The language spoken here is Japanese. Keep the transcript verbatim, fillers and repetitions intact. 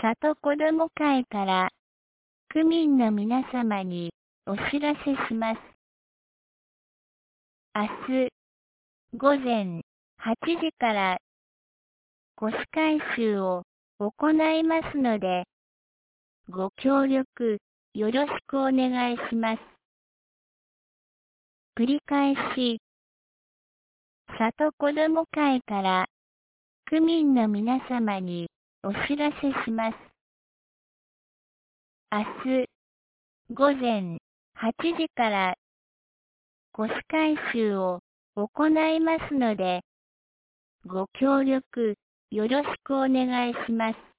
里子ども会から区民の皆様にお知らせします。明日午前はちじから越回収を行いますので、ご協力よろしくお願いします。繰り返し、里子ども会から区民の皆様にお知らせします。明日午前はちじから越回収を行いますので、ご協力よろしくお願いします。